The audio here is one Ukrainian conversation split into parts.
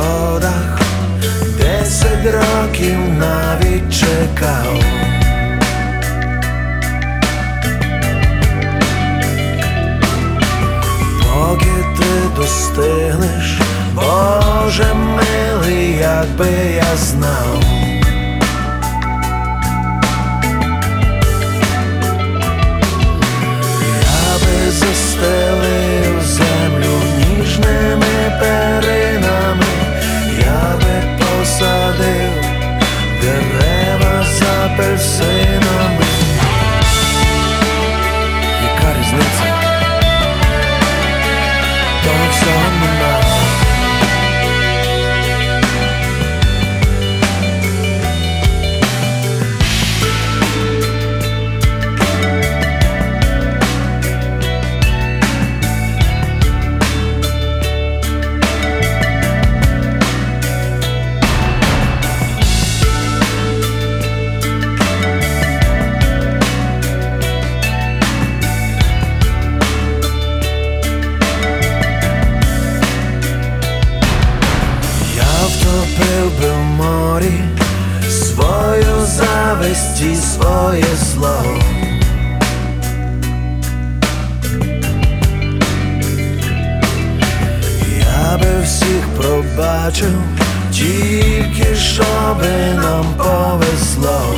сходах 10 років навіть чекав. Поки ти достигнеш, Боже милий, якби я знав. Я би застелив землю ніжними перинами, я би посадив дерева з апельсинами. Яка різниця? То всього нема. Втопив би в морі свою зависть і своє зло. Я би всіх пробачив, тільки щоби нам повезло.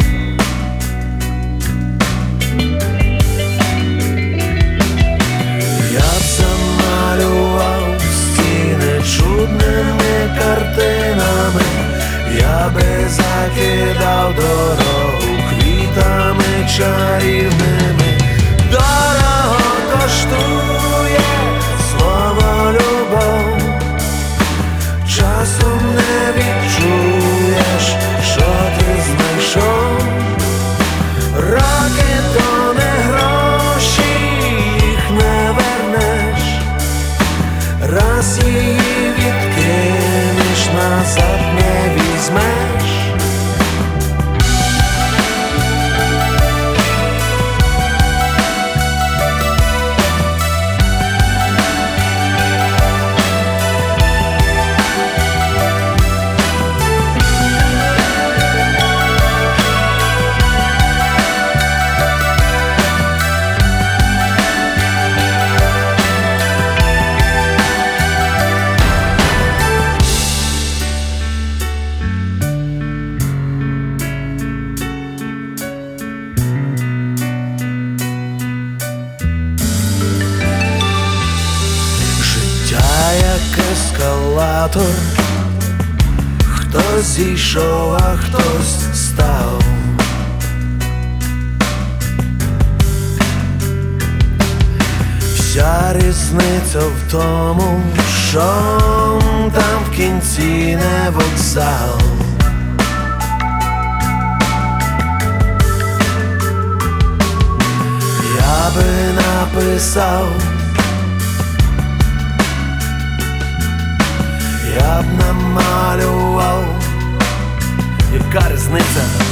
Я б замалював стіни чудними картинами, я би закидав дорогу квітами чарівними. Дорого коштує слово любов, часом не відчуєш, що ти знайшов. Роки то не гроші, їх не вернеш, раз її відкинеш, назад не візьмеш. Як ескалатор, хтось зійшов, а хтось став. Вся різниця в тому, що там в кінці не вокзал. Я би написав, я б намалював, яка різниця?